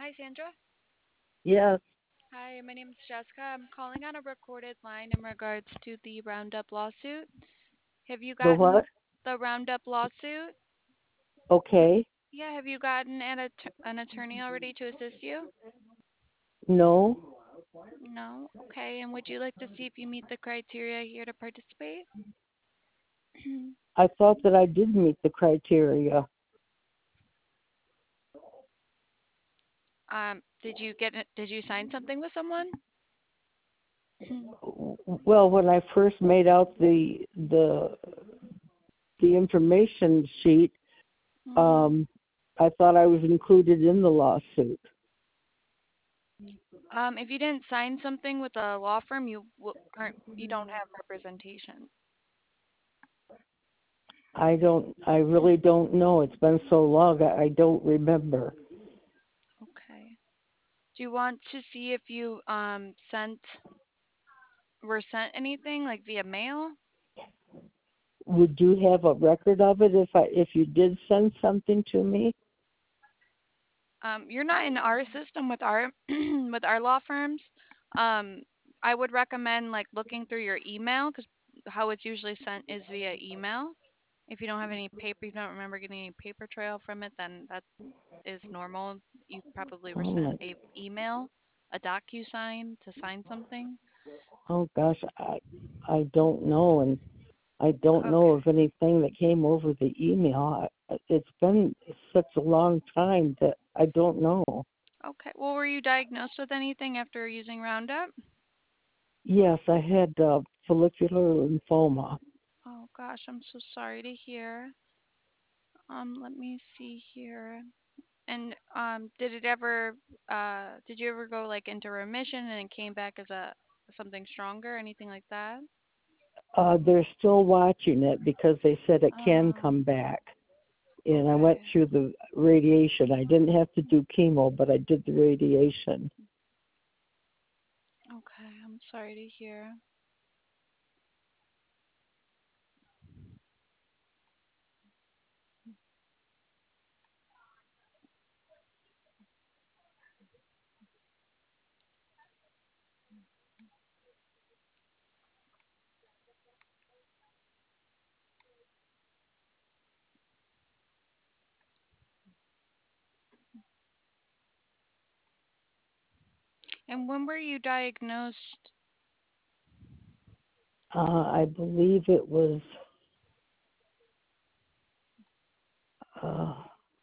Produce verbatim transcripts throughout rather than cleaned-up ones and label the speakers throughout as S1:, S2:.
S1: Hi, Sandra.
S2: Yes.
S1: Hi, my name is Jessica. I'm calling on a recorded line in regards to the Roundup lawsuit. Have you
S2: The what?
S1: gotten the Roundup lawsuit?
S2: Okay.
S1: Yeah, have you gotten an, att- an attorney already to assist you?
S2: No.
S1: No? Okay. And would you like to see if you meet the criteria here to participate?
S2: I thought that I did meet the criteria.
S1: um, did you get it? Did you sign something with someone?
S2: Well, when I first made out the the the information sheet,
S1: Mhm.
S2: um, I thought I was included in the lawsuit.
S1: Um, if you didn't sign something with a law firm, you w- aren't. You don't have representation.
S2: I don't. I really don't know. It's been so long. I, I don't remember.
S1: Okay. Do you want to see if you um sent were sent anything like via mail?
S2: Would you have a record of it if I if you did send something to me?
S1: Um, you're not in our system with our with our law firms. Um, I would recommend like looking through your email because how it's usually sent is via email. If you don't have any paper, you don't remember getting any paper trail from it, then that is normal. You probably were
S2: Oh
S1: sent
S2: my.
S1: a email, a DocuSign to sign something.
S2: Oh gosh. I I don't know. And I don't know
S1: Okay.
S2: of anything that came over the email. I- It's been such a long time that I don't know.
S1: Okay. Well, were you diagnosed with anything after using Roundup?
S2: Yes, I had uh, follicular lymphoma.
S1: Oh gosh, I'm so sorry to hear. Um, let me see here. And um, did it ever uh did you ever go like into remission and it came back as a something stronger, anything like that?
S2: Uh, they're still watching it because they said it can
S1: Oh,
S2: come back. And I went
S1: okay.
S2: through the radiation. I didn't have to do chemo, but I did the radiation.
S1: Okay, I'm sorry to hear. And when were you diagnosed?
S2: Uh, I believe it was. Uh,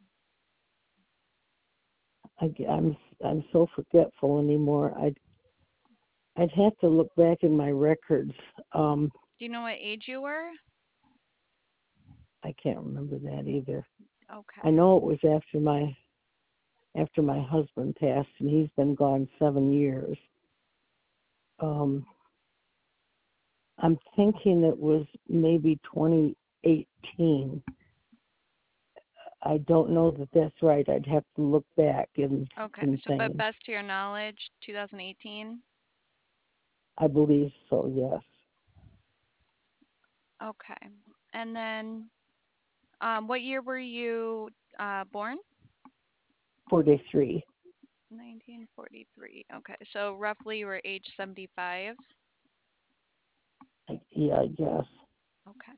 S2: I, I'm I'm so forgetful anymore. I'd I'd have to look back in my records. Um,
S1: Do you know what age you were?
S2: I can't remember that either. I
S1: Okay.
S2: know it was after my after my husband passed, and he's been gone seven years. Um, I'm thinking it was maybe twenty eighteen. I don't know that that's right. I'd have to look back and
S1: Okay.
S2: and
S1: So but
S2: things.
S1: best to your knowledge, twenty eighteen?
S2: I believe so. Yes,
S1: Okay. And then um what year were you uh born?
S2: forty-three.
S1: nineteen forty-three. Okay. So roughly you were age seventy-five.
S2: I, yeah, I guess.
S1: Okay.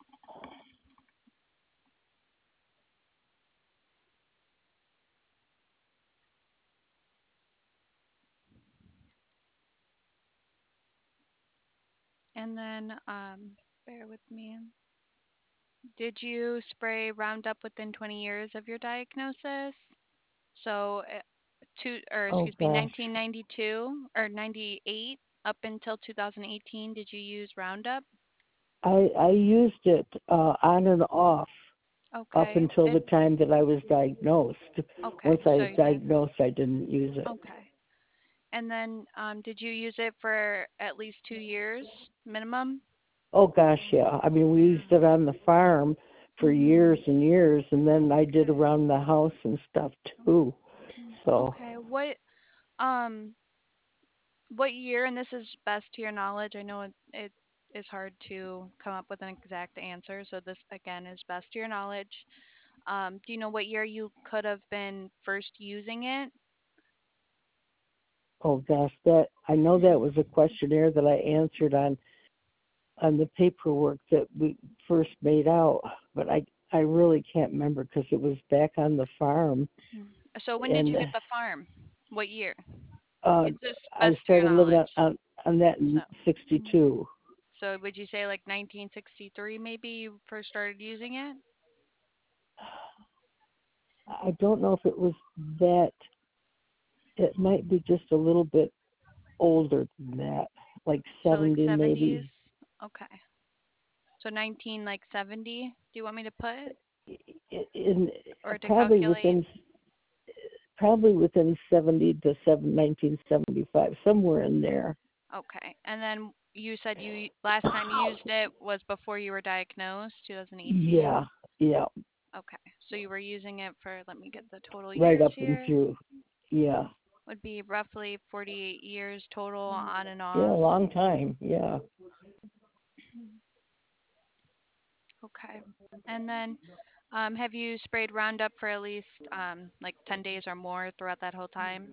S1: And then, um, bear with me. Did you spray Roundup within twenty years of your diagnosis? So, uh, two, or
S2: Oh
S1: excuse me,
S2: gosh,
S1: nineteen ninety-two or ninety-eight up until two thousand eighteen, did you use Roundup?
S2: I I used it uh, on and off up
S1: Okay.
S2: until the
S1: And
S2: time that I was diagnosed. Once
S1: okay,
S2: I
S1: so
S2: was
S1: you did.
S2: diagnosed, I didn't use it.
S1: Okay. And then, um, did you use it for at least two years minimum?
S2: Oh gosh, yeah. I mean, we used it on the farm for
S1: Mhm.
S2: years and years, and then I did
S1: Okay.
S2: around the house and stuff too. So,
S1: Okay. What um what year, and this is best to your knowledge, I know it, it is hard to come up with an exact answer, so this again is best to your knowledge. Um, do you know what year you could have been first using it?
S2: Oh gosh, that I know that was a questionnaire that I answered on on the paperwork that we first made out, but I I really can't remember because it was back on the farm,
S1: So when did you
S2: and
S1: get the farm? What year?
S2: uh,
S1: It's just
S2: I
S1: best to your
S2: started living on
S1: knowledge.
S2: on, on that
S1: So,
S2: in
S1: mhm.
S2: sixty-two.
S1: So would you say like nineteen sixty-three maybe you first started using it?
S2: I don't know if it was that. It might be just a little bit older than that, like
S1: So like
S2: seventy
S1: seventies?
S2: maybe.
S1: Okay. So nineteen like seventy, do you want me to put
S2: In
S1: or to
S2: probably
S1: calculate?
S2: within probably within seventy to seven, nineteen seventy-five, somewhere in there.
S1: Okay. And then you said you last time you used it was before you were diagnosed, twenty eighteen.
S2: Yeah, yeah,
S1: Okay. So you were using it for, let me get the total
S2: right
S1: years
S2: up and
S1: here.
S2: through. Yeah,
S1: Would be roughly forty-eight years total on and
S2: yeah, a
S1: off.
S2: long time. Yeah.
S1: Okay. And then um, have you sprayed Roundup for at least um, like ten days or more throughout that whole time?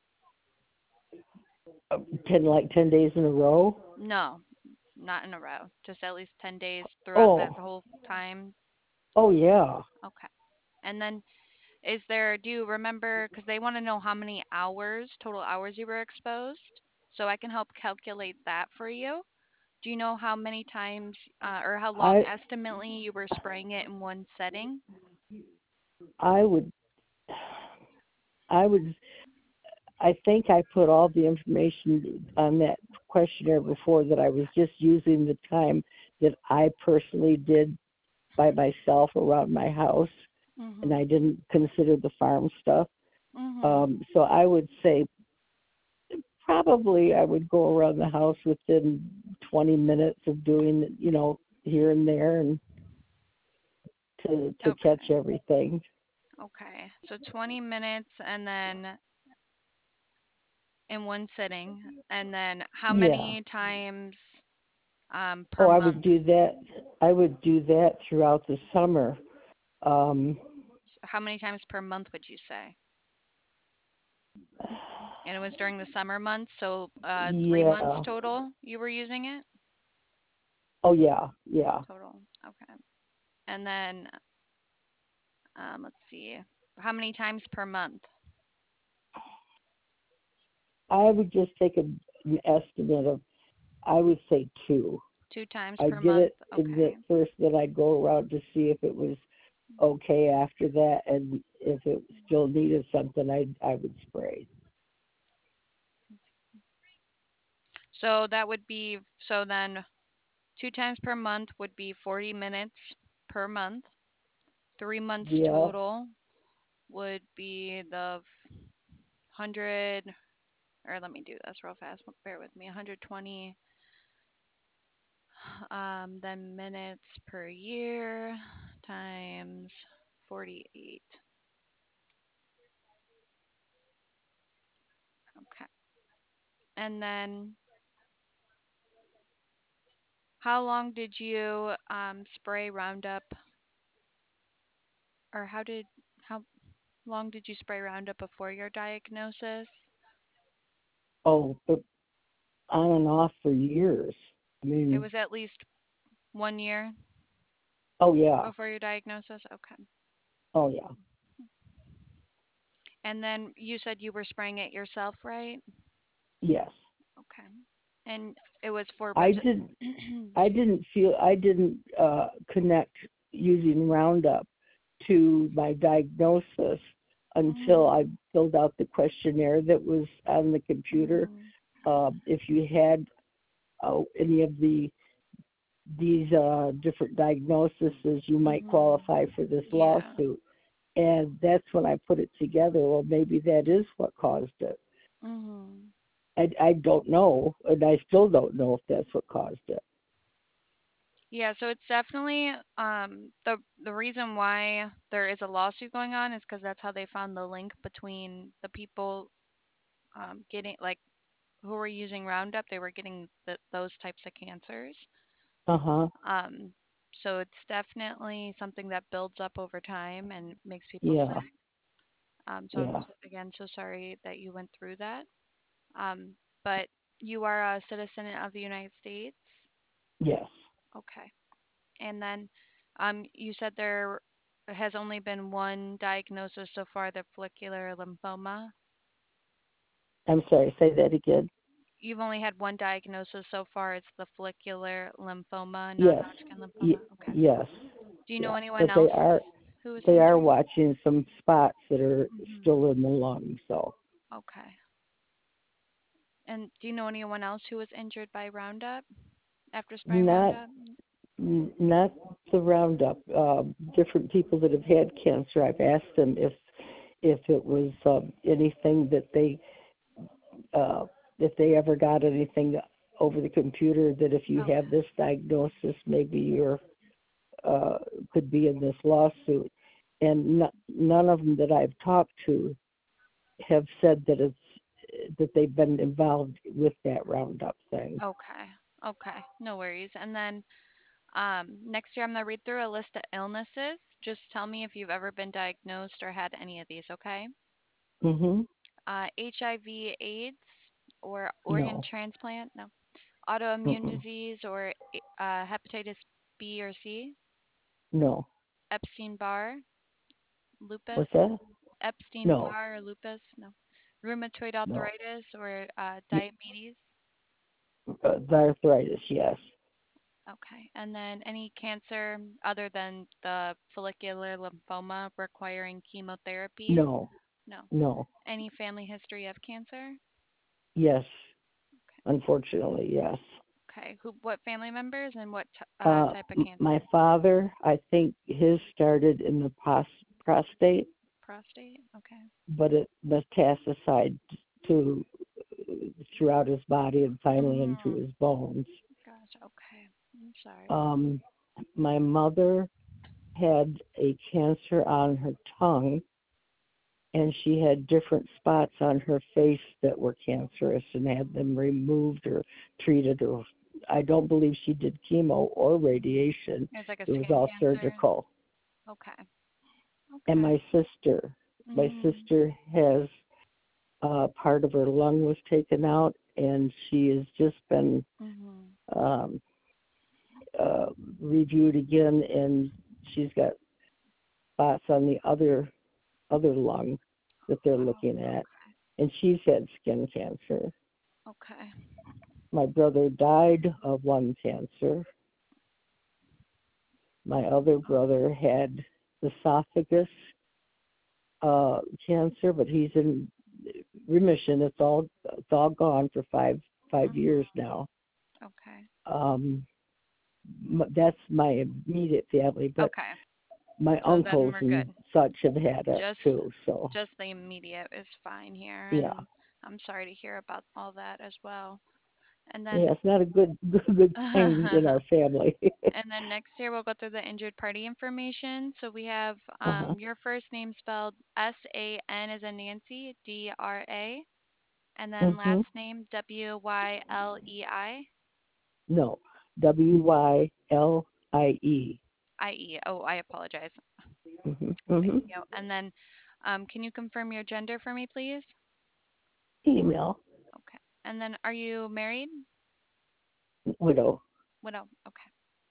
S2: Uh, ten like ten days in a row.
S1: No, not in a row. Just at least ten days throughout that
S2: Oh,
S1: whole time.
S2: oh yeah.
S1: Okay. And then is there, do you remember, because they want to know how many hours, total hours you were exposed, so I can help calculate that for you. Do you know how many times uh, or how long
S2: I
S1: estimately you were spraying it in one setting?
S2: I would I would I think I put all the information on that questionnaire before that I was just using the time that I personally did by myself around my house, and I
S1: Mhm.
S2: didn't consider the farm stuff.
S1: Mhm.
S2: Um, so I would say probably I would go around the house within twenty minutes of doing, you know, here and there, and to to catch
S1: Okay.
S2: everything.
S1: Okay. So twenty minutes and then in one sitting, and then how
S2: Yeah.
S1: many times um, per
S2: Oh, I would
S1: month?
S2: do that. I would do that throughout the summer. Um,
S1: So how many times per month would you say? And it was during the summer months, so uh, three months
S2: yeah.
S1: total you were using it?
S2: Oh, yeah. Yeah.
S1: Total. Okay. And then um, let's see. How many times per month?
S2: I would just take a, an estimate of, I would say two.
S1: Two times per
S2: I'd get
S1: month.
S2: it in the
S1: Okay.
S2: first, then I'd go around to see if it was okay after that, and if it still needed something, I I would spray.
S1: So that would be, so then two times per month would be forty minutes per month. Three months
S2: Yeah.
S1: total would be the one hundred, or let me do this real fast. Bear with me. one hundred twenty, um, then minutes per year times forty-eight. Okay. And then how long did you um, spray Roundup, or how did, how long did you spray Roundup before your diagnosis?
S2: Oh, but on and off for years. I
S1: It
S2: mean,
S1: was at least one year
S2: oh yeah.
S1: before your diagnosis? Okay.
S2: Oh yeah.
S1: And then you said you were spraying it yourself, right?
S2: Yes.
S1: Okay. And it was for
S2: I
S1: budget.
S2: didn't. I
S1: Excuse me.
S2: didn't feel. I didn't uh, connect using Roundup to my diagnosis until
S1: Mhm.
S2: I filled out the questionnaire that was on the computer.
S1: Mhm.
S2: Uh, if you had uh, any of the these uh, different diagnoses, you might
S1: Mhm.
S2: qualify for this
S1: Yeah.
S2: lawsuit. And that's when I put it together. Well, maybe that is what caused it.
S1: Mhm.
S2: I, I don't know, and I still don't know if that's what caused it.
S1: Yeah, so it's definitely um the the reason why there is a lawsuit going on is because that's how they found the link between the people um getting like who were using Roundup, they were getting th those types of cancers.
S2: Uh huh.
S1: Um, so it's definitely something that builds up over time and makes people
S2: Yeah.
S1: sick. Um, so I'm
S2: Yeah.
S1: s- again so sorry that you went through that. Um, but you are a citizen of the United States?
S2: Yes.
S1: Okay. And then um, you said there has only been one diagnosis so far, the follicular lymphoma.
S2: I'm sorry, say that again.
S1: You've only had one diagnosis so far. It's the follicular lymphoma,
S2: Yes.
S1: non-Hodgkin
S2: Y-
S1: lymphoma. Okay.
S2: yes.
S1: Do you know
S2: Yeah.
S1: anyone
S2: But they
S1: else
S2: are
S1: who was
S2: they are
S1: injured?
S2: watching some spots that are
S1: Hmm.
S2: still in the lung. So
S1: Okay. And do you know anyone else who was injured by Roundup after spraying
S2: not
S1: Roundup?
S2: n- not the Roundup. Uh, different people that have had cancer. I've asked them if if it was um, anything that they uh, if they ever got anything over the computer that if you have
S1: Okay.
S2: this diagnosis, maybe you're uh, could be in this lawsuit. And no, none of them that I've talked to have said that it's that they've been involved with that Roundup thing.
S1: Okay. Okay. No worries. And then um, next year I'm gonna read through a list of illnesses. Just tell me if you've ever been diagnosed or had any of these, okay?
S2: Mhm.
S1: Uh, H I V, AIDS, or organ
S2: No.
S1: transplant? No. Autoimmune
S2: Mm-mm.
S1: disease or uh, hepatitis B or C?
S2: No.
S1: Epstein-Barr,
S2: What's
S1: lupus?
S2: that? No.
S1: Epstein-Barr or lupus? No. Rheumatoid
S2: No.
S1: arthritis or uh,
S2: Y-
S1: diabetes?
S2: Uh, the arthritis, yes.
S1: Okay. And then any cancer other than the follicular lymphoma requiring chemotherapy?
S2: No.
S1: No.
S2: No.
S1: Any family history of cancer?
S2: Yes. Unfortunately, yes.
S1: Okay. Who? What family members and what t- uh,
S2: Uh,
S1: type of
S2: m- my
S1: cancer?
S2: father, I think his started in the pos- prostate,
S1: Prostate. Okay.
S2: but it metastasized to throughout his body and finally into
S1: Mm-hmm.
S2: his bones.
S1: Gosh. Okay. I'm sorry.
S2: Um, my mother had a cancer on her tongue, and she had different spots on her face that were cancerous and had them removed or treated. Or I don't believe she did chemo or radiation.
S1: It's like a
S2: It was
S1: skin
S2: all
S1: cancer.
S2: surgical.
S1: Okay.
S2: And
S1: Okay.
S2: my sister, my
S1: Mhm.
S2: sister has uh, part of her lung was taken out, and she has just been
S1: Mhm.
S2: um, uh, reviewed again, and she's got spots on the other other lung that they're
S1: Wow.
S2: looking at,
S1: Okay.
S2: and she's had skin cancer.
S1: Okay.
S2: My brother died of lung cancer. My other
S1: Okay.
S2: brother had esophagus uh, cancer, but he's in remission. It's all it's all gone for five five years
S1: Mhm.
S2: now.
S1: Okay.
S2: Um, that's my immediate family, but
S1: Okay.
S2: my
S1: So then
S2: uncles
S1: we're
S2: and
S1: good.
S2: such have had it
S1: Just
S2: too. So
S1: just the immediate is fine here,
S2: yeah,
S1: and I'm sorry to hear about all that as well. And then
S2: yeah, it's not a good good, good thing in our family.
S1: and then next year we'll go through the injured party information. So we have
S2: uh-huh.
S1: um, your first name spelled S A N as in Nancy, D R A, and then
S2: hmm
S1: last name W Y L E I.
S2: No, W Y L I E.
S1: I E. Oh, I apologize.
S2: Mm-hmm.
S1: Thank
S2: Mm-hmm.
S1: you. And then, um, can you confirm your gender for me, please?
S2: Email
S1: Okay. And then, are you married?
S2: widow
S1: Widow. Okay.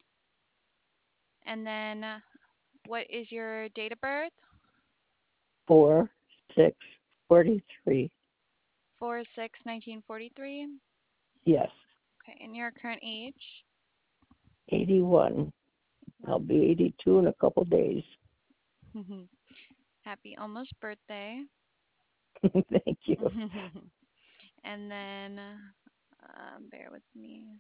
S1: And then, uh, what is your date of birth?
S2: four six forty three.
S1: four six nineteen forty-three.
S2: Yes,
S1: Okay. And your current age?
S2: eighty one. I'll
S1: One.
S2: be eighty two in a couple days.
S1: Happy almost birthday.
S2: Thank you.
S1: And then, um, bear with me.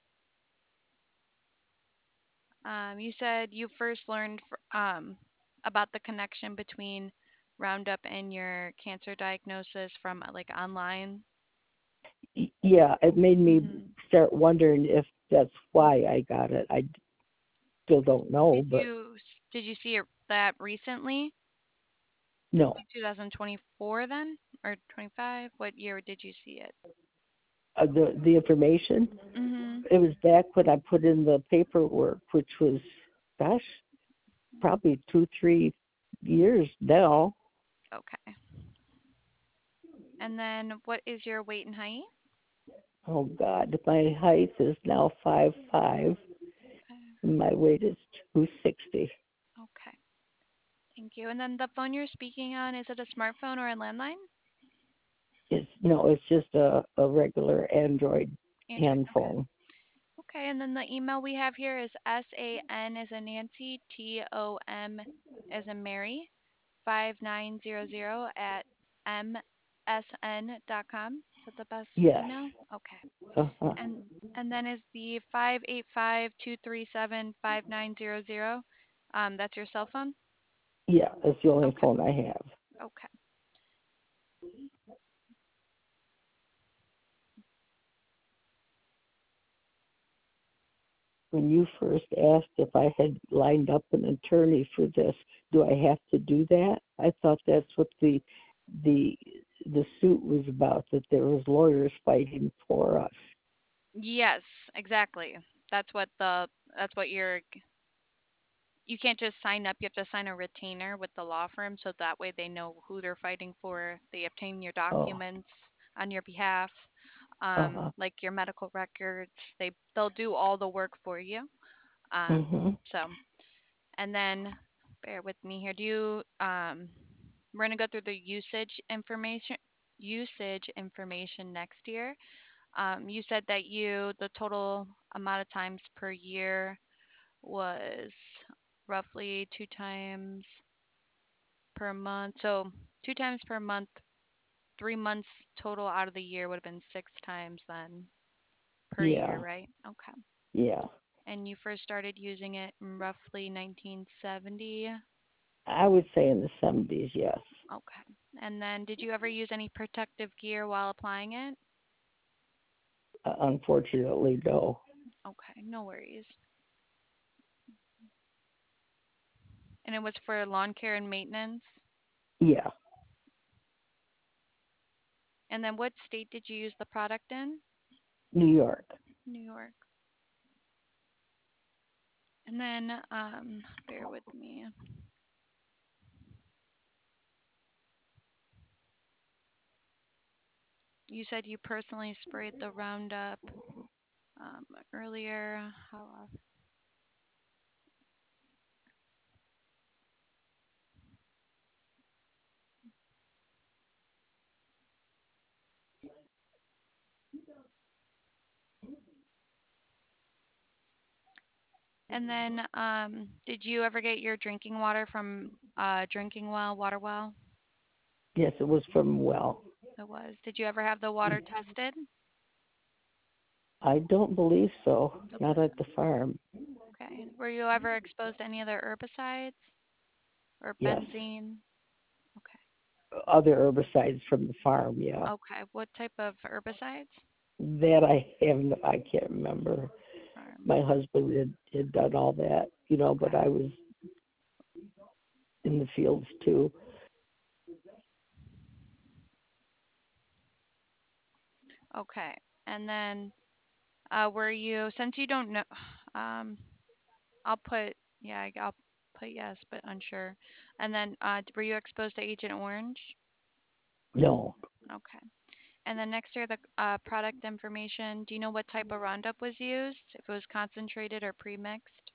S1: Um, you said you first learned fr- um, about the connection between Roundup and your cancer diagnosis from uh, like online.
S2: Y- Yeah, it made me
S1: Hmm.
S2: start wondering if that's why I got it. I still don't know,
S1: Did
S2: but
S1: you s- did you see it, that recently?
S2: no.
S1: Like twenty twenty-four then or twenty-five? What year did you see it?
S2: Uh, the the information,
S1: Mhm.
S2: it was back when I put in the paperwork, which was, gosh, probably two three years now.
S1: Okay. And then what is your weight and height?
S2: Oh God, my height is now five five,
S1: Okay.
S2: and my weight is two sixty.
S1: Okay. Thank you. And then the phone you're speaking on, is it a smartphone or a landline?
S2: It's no, it's just a, a regular Android
S1: Android.
S2: hand
S1: Okay.
S2: phone.
S1: Okay. And then the email we have here is S A N as in Nancy, T O M as in Mary, five nine zero zero at m s n dot com. Is that the best
S2: Yes.
S1: email? Okay.
S2: Uh-huh.
S1: And and then is the five eight five two three seven five nine zero zero. Um, that's your cell phone?
S2: Yeah, that's the only
S1: Okay.
S2: phone I have.
S1: Okay.
S2: When you first asked if I had lined up an attorney for this, do I have to do that? I thought that's what the the the suit was about, that there was lawyers fighting for us.
S1: Yes, exactly. That's what the that's what you're you can't just sign up. You have to sign a retainer with the law firm so that way they know who they're fighting for. They obtain your
S2: Oh,
S1: documents on your behalf, um,
S2: uh-huh.
S1: like your medical records. They they'll do all the work for you. Um,
S2: Mhm.
S1: so and then bear with me here. Do you um we're gonna go through the usage information usage information next year. Um, you said that you the total amount of times per year was roughly two times per month. So two times per month, three months total out of the year would have been six times then per year,
S2: Yeah.
S1: right? Okay.
S2: Yeah.
S1: And you first started using it in roughly nineteen seventy.
S2: I would say in the seventies, yes.
S1: Okay. And then did you ever use any protective gear while applying it?
S2: Uh, unfortunately, no.
S1: Okay, no worries. And it was for lawn care and maintenance?
S2: Yeah.
S1: And then what state did you use the product in?
S2: New York.
S1: New York. And then, um, bear with me. You said you personally sprayed the Roundup um, earlier. How often? And then, um, did you ever get your drinking water from uh, drinking well, water well?
S2: Yes, it was from well.
S1: It was. Did you ever have the water tested?
S2: I don't believe so.
S1: Don't
S2: Not
S1: believe
S2: at
S1: so.
S2: the farm.
S1: Okay. Were you ever exposed to any other herbicides or
S2: Yes.
S1: benzene? Okay.
S2: Other herbicides from the farm, yeah.
S1: Okay. What type of herbicides?
S2: That I haven't, I can't remember.
S1: Farm.
S2: My husband had, had done all that, you know, but
S1: Okay.
S2: I was in the fields too.
S1: Okay. And then, uh, were you, since you don't know, um, I'll put, yeah, I- I'll put yes, but unsure. And then, uh, were you exposed to Agent Orange?
S2: No,
S1: Okay. And then next year, the uh, product information. Do you know what type of Roundup was used? If it was concentrated or pre-mixed?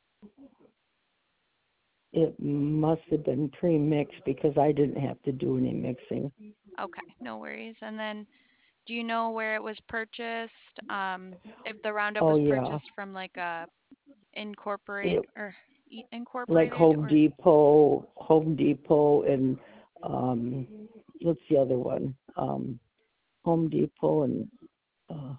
S2: it must have been pre-mixed because I didn't have to do any mixing.
S1: Okay, no worries. And then, do you know where it was purchased? Um, if the Roundup
S2: Oh
S1: was
S2: yeah,
S1: purchased from like a incorporate
S2: it
S1: or e-
S2: like
S1: incorporated
S2: Home
S1: or
S2: Depot, Home Depot, and um, what's the other one? Um, Home Depot and uh,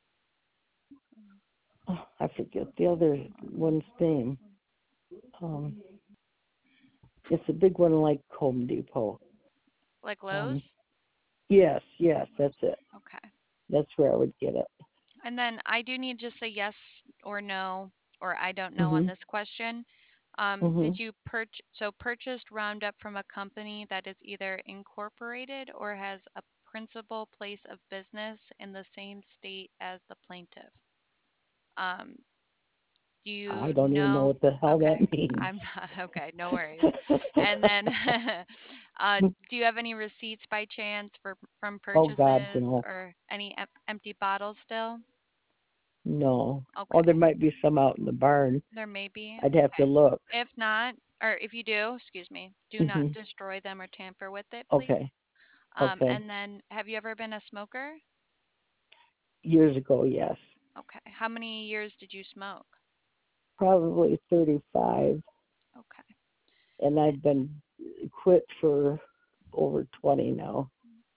S2: oh, I forget the other one's name. Um, it's a big one like Home Depot.
S1: like
S2: Um,
S1: Lowe's?
S2: yes, yes, that's it.
S1: Okay.
S2: That's where I would get it.
S1: And then I do need just a yes or no, or I don't know on
S2: Mhm.
S1: this question. Um, did
S2: Mhm.
S1: you purch so purchased Roundup from a company that is either incorporated or has a principal place of business in the same state as the plaintiff? Um, Do
S2: I
S1: you
S2: don't even know
S1: know?
S2: what the hell
S1: Okay,
S2: that means.
S1: I'm not okay. No worries. And then, uh, do you have any receipts by chance for from
S2: Oh God,
S1: purchases
S2: no,
S1: or any em- empty bottles still?
S2: no. Oh, there
S1: Okay,
S2: might be some out in the barn.
S1: there may be.
S2: I'd have to
S1: Okay.
S2: look.
S1: If not, or if you do, excuse me, do not
S2: Hmm.
S1: destroy them or tamper with it, please.
S2: Okay,
S1: Um,
S2: okay.
S1: and then, have you ever been a smoker?
S2: Years ago, yes.
S1: Okay. How many years did you smoke?
S2: Probably thirty-five,
S1: Okay.
S2: and
S1: Eh,
S2: I've been quit for over twenty now.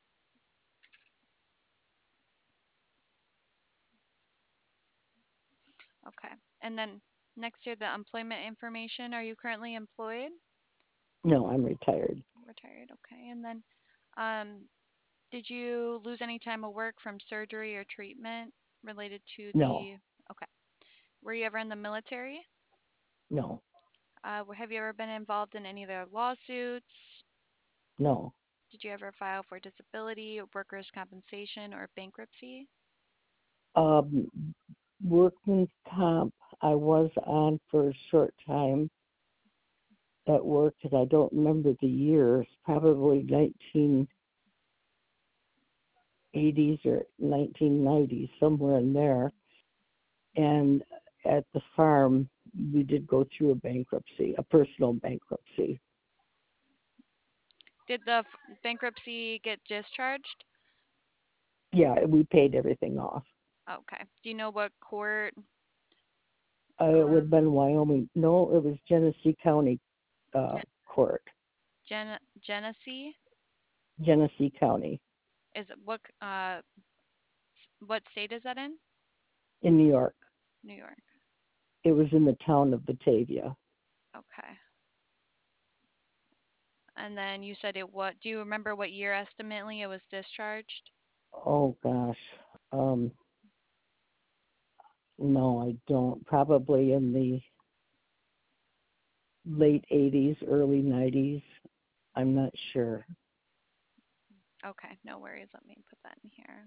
S1: Okay. And then next to the employment information, are you currently employed?
S2: No, I'm retired.
S1: Retired. Okay. And then, um, did you lose any time of work from surgery or treatment related to
S2: No,
S1: the? Okay. Were you ever in the military?
S2: no,
S1: Uh, have you ever been involved in any of their lawsuits?
S2: no.
S1: Did you ever file for disability, workers' compensation, or bankruptcy?
S2: Um, Workman's comp, I was on for a short time at work, and I don't remember the years, probably nineteen eighties or nineteen nineties, somewhere in there. And at the farm, we did go through a bankruptcy, a personal bankruptcy.
S1: Did the f- bankruptcy get discharged?
S2: Yeah, we paid everything off.
S1: Okay. Do you know what court?
S2: Uh, it would have
S1: Um,
S2: been Wyoming. No, it was Genesee County uh,
S1: Gen-
S2: Court,
S1: Gen- Genesee?
S2: Genesee County
S1: Is it what? c- Uh, s- what state is that in?
S2: in New York.
S1: New York.
S2: It was in the town of Batavia.
S1: Okay. And then you said it what? Do you remember what year estimately it was discharged?
S2: Oh gosh, um, no, I don't. Probably in the late eighties, early nineties. I'm not sure.
S1: Okay, no worries. Let me put that in here.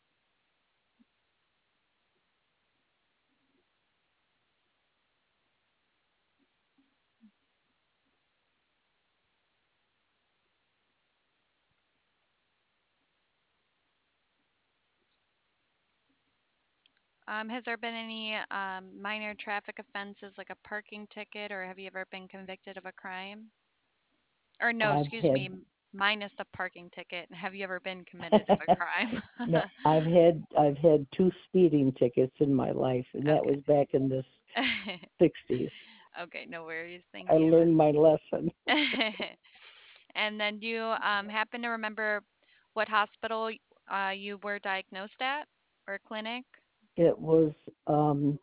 S1: Um, has there been any um, minor traffic offenses like a parking ticket, or have you ever been convicted of a crime? Or no,
S2: I've
S1: excuse me,
S2: had
S1: m- minus the parking ticket. Have you ever been committed of a crime?
S2: no, I've had I've had two speeding tickets in my life, and that was
S1: Okay.
S2: back in the sixties.
S1: Okay, no worries. Thank
S2: I
S1: you.
S2: learned my lesson.
S1: And then do you um, happen to remember what hospital uh, you were diagnosed at or clinic?
S2: It was um,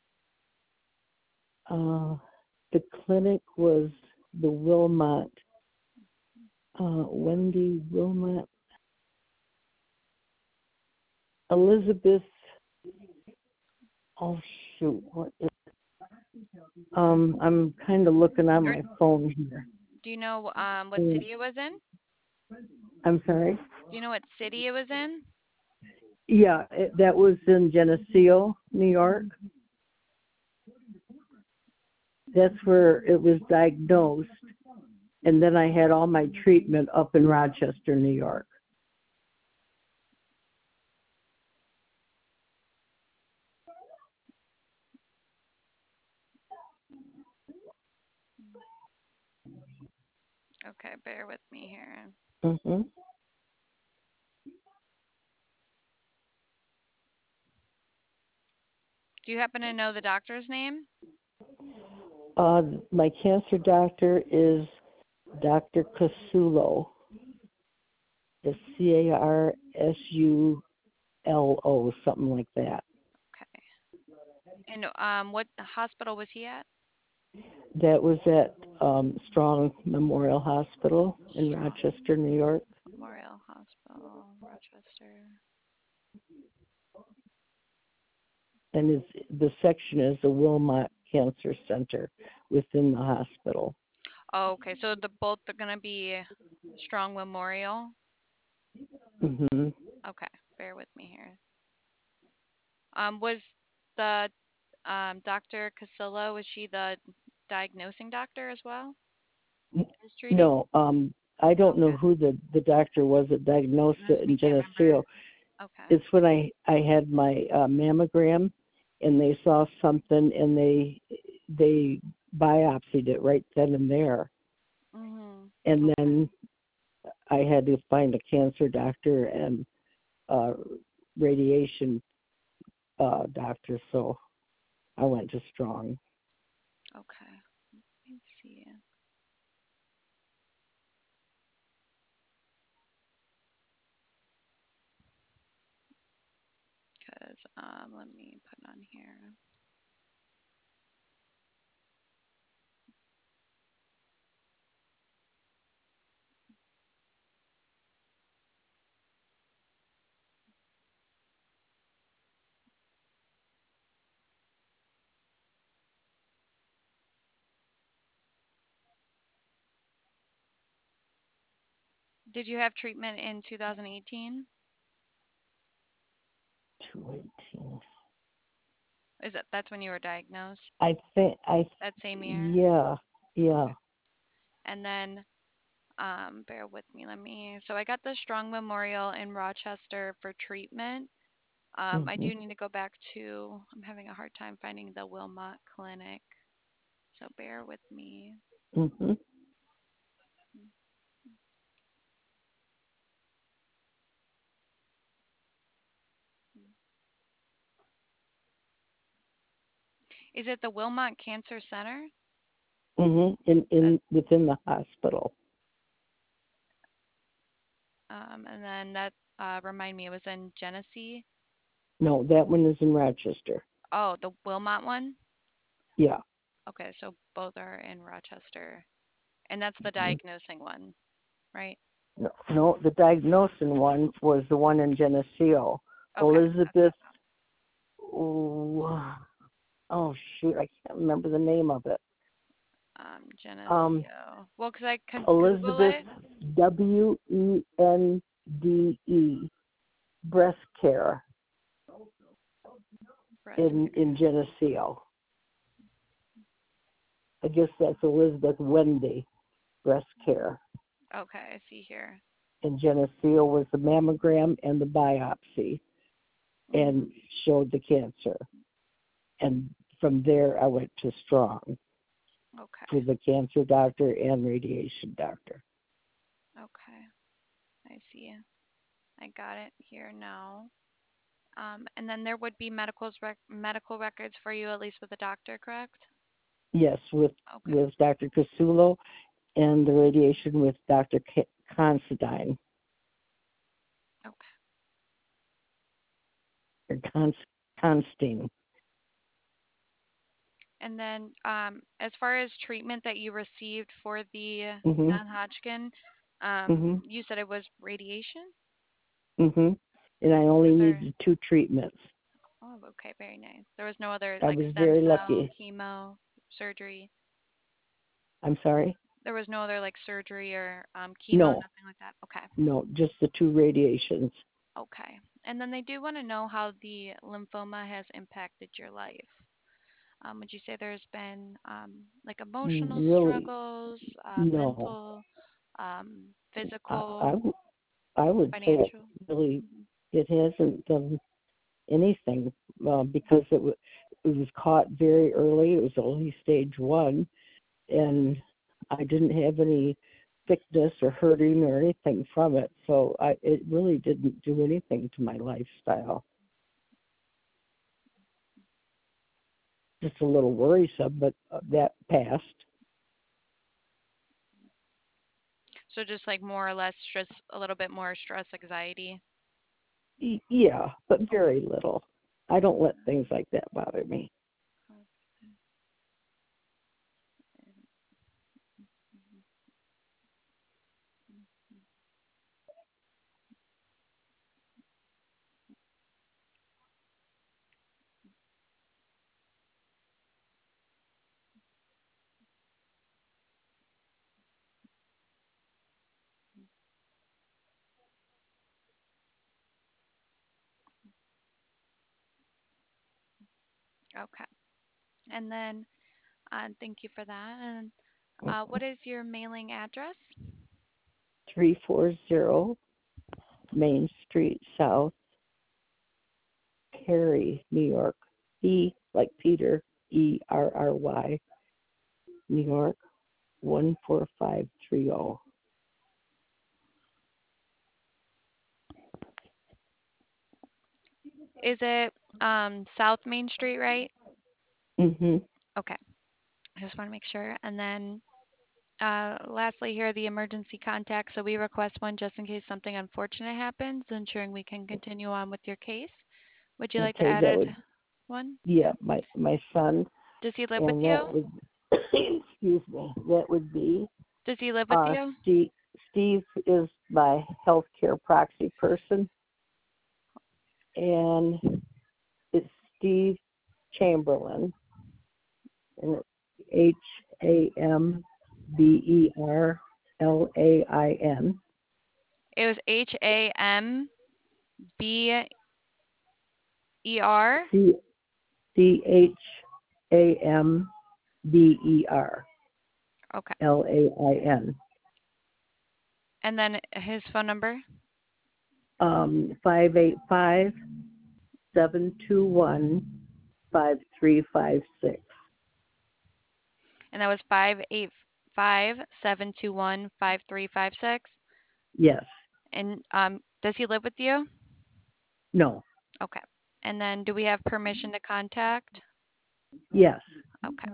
S2: uh, the clinic was the Wilmot, uh, Wendy Wilmot, Elizabeth. Oh shoot, what is? Um, I'm kind of looking on
S1: Or
S2: my phone here.
S1: do you know um, what
S2: Mm,
S1: city it was in?
S2: I'm sorry.
S1: Do you know what city it was in?
S2: Yeah, it, that was in Geneseo, New York. That's where it was diagnosed, and then I had all my treatment up in Rochester, New York.
S1: Okay, bear with me here.
S2: Hmm.
S1: Do you happen to know the doctor's name?
S2: Uh, my cancer doctor is Doctor Casulo. It's C A R S U L O, something like that.
S1: Okay. And um, what hospital was he at?
S2: That was at um, Strong Memorial Hospital in
S1: Strong
S2: Rochester, New York.
S1: Memorial Hospital, Rochester.
S2: And it's, the section is the Wilmot Cancer Center within the hospital.
S1: Oh, okay. So the both are gonna be Strong Memorial.
S2: Hmm.
S1: Okay, bear with me here. Um, was the um, Doctor Casilla, was she the diagnosing doctor as well as treating?
S2: No, um, I don't know
S1: Okay.
S2: who the, the doctor was that diagnosed
S1: Unless
S2: it
S1: we
S2: in
S1: can't remember.
S2: Geneseo.
S1: Okay.
S2: It's when I, I had my uh, mammogram and they saw something and they they biopsied it right then and there.
S1: Mhm.
S2: And
S1: Okay.
S2: then I had to find a cancer doctor and uh, radiation uh, doctor, so I went to Strong.
S1: Okay. Let me see. Because um, let me put on here. Did you have treatment in two thousand eighteen?
S2: two eighteen.
S1: Is that that's when you were diagnosed?
S2: I think I
S1: That same year?
S2: yeah yeah.
S1: Okay. And then um, bear with me. Let me. So I got the Strong Memorial in Rochester for treatment. Um, I
S2: Mhm
S1: do need to go back to. I'm having a hard time finding the Wilmot Clinic. So bear with me.
S2: mhm.
S1: Is it the Wilmot Cancer Center?
S2: Mhm. In
S1: That
S2: in within the hospital.
S1: um, and then that uh, remind me, it was in Genesee.
S2: No, that one is in Rochester.
S1: Oh, the Wilmot one.
S2: Yeah.
S1: Okay, so both are in Rochester, and that's the
S2: Mhm.
S1: diagnosing one, right?
S2: No, no, the diagnosing one was the one in Geneseo.
S1: Okay,
S2: Elizabeth. Oh, oh shoot, I can't remember the name of it.
S1: um,
S2: Um,
S1: Geneseo. Well, because I could Google
S2: Elizabeth
S1: it.
S2: W E N D E Breast Care
S1: Breast
S2: in in
S1: care.
S2: Geneseo. I guess that's Elizabeth Wendy Breast Care.
S1: Okay, I see here.
S2: In Geneseo was the mammogram and the biopsy
S1: Hmm.
S2: and showed the cancer. And from there I went to Strong
S1: Okay,
S2: for the cancer doctor and radiation doctor.
S1: okay, I see. I got it here now. Um, and then there would be medicals rec- medical records for you, at least with a doctor, correct?
S2: Yes, with
S1: Okay,
S2: with doctor Casulo and the radiation with doctor Considine
S1: okay.
S2: or Cons- Constine.
S1: And then, um, as far as treatment that you received for the
S2: Mhm.
S1: non-Hodgkin, um,
S2: Mhm.
S1: you said it was radiation?
S2: Mhm. And I only
S1: Was there?
S2: needed two treatments.
S1: Oh, okay, very nice. There was no other
S2: I
S1: like
S2: was
S1: stem
S2: very
S1: cell,
S2: lucky.
S1: chemo, surgery.
S2: I'm sorry.
S1: There was no other like surgery or um, chemo,
S2: No,
S1: nothing like that. Okay,
S2: no, just the two radiations.
S1: okay. And then they do want to know how the lymphoma has impacted your life. Um, would you say there's been um, like emotional
S2: Really,
S1: struggles, uh,
S2: no.
S1: mental, um,
S2: I,
S1: physical,
S2: I, w- I would say
S1: financial?
S2: really
S1: Hmm.
S2: it hasn't done anything uh, because it, w- it was caught very early. It was only stage one, and I didn't have any thickness or hurting or anything from it. So I, it really didn't do anything to my lifestyle. Just a little worrisome, but uh, that passed.
S1: So just like more or less stress, a little bit more stress, anxiety.
S2: Y- yeah, but
S1: Okay.
S2: very little. I don't let things like that bother me.
S1: Okay. And then, uh, thank you for that. And uh, what is your mailing address?
S2: three forty Main Street South, Cary, New York. P like Peter, E R R Y, New York, one four five three zero.
S1: Is it um, South Main Street, right?
S2: Mm-hmm.
S1: Okay. I just want to make sure. And then uh, lastly, here are the emergency contacts. So we request one just in case something unfortunate happens, ensuring we can continue on with your case. Would you like to
S2: Okay,
S1: add
S2: that
S1: it
S2: would,
S1: one?
S2: yeah, my, my son,
S1: Does he live with
S2: and that
S1: you?
S2: would, excuse me, that would be,
S1: Does he live with
S2: uh,
S1: you?
S2: Steve, Steve is my healthcare proxy person, and it's Steve Chamberlain, and it's H A M B E R L A I N.
S1: It was H A M B E R.
S2: C C H A M B E R
S1: Okay.
S2: L A I N.
S1: And then his phone number.
S2: Um, five eight five, seven two one, five three five six.
S1: And that was five eight five seven two one five three five six.
S2: Yes.
S1: And um, does he live with you?
S2: No.
S1: Okay. And then do we have permission to contact?
S2: Yes.
S1: Okay.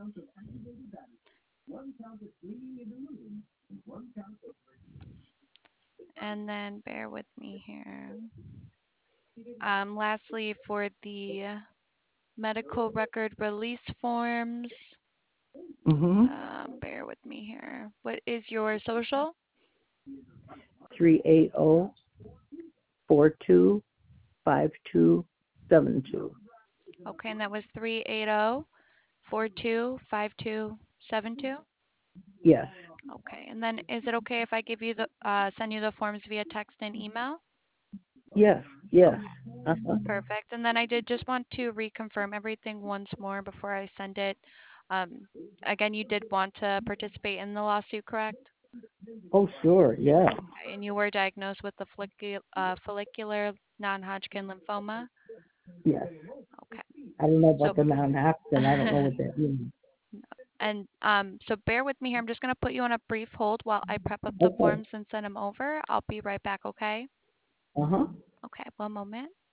S1: And then bear with me here. Um, lastly, for the medical record release forms,
S2: Mm-hmm.
S1: um, bear with me here. What is your social?
S2: three eight zero, four two five two seven two.
S1: Okay, and that was three eight zero four two five two seven two.
S2: Yes.
S1: Okay, and then is it okay if I give you the uh, send you the forms via text and email?
S2: Yes. Yes.
S1: Okay,
S2: Uh-huh.
S1: perfect. And then I did just want to reconfirm everything once more before I send it. Um, again, you did want to participate in the lawsuit, correct?
S2: Oh, sure. Yeah.
S1: Okay, and you were diagnosed with the follicu- uh, follicular non-Hodgkin lymphoma.
S2: Yes.
S1: Okay,
S2: I don't know
S1: so
S2: about the non-Hodgkin. I don't know what that means.
S1: and um, so bear with me here. I'm just gonna put you on a brief hold while I prep up the
S2: Okay.
S1: forms and send them over. I'll be right back, okay?
S2: Uh-huh.
S1: Okay, one moment.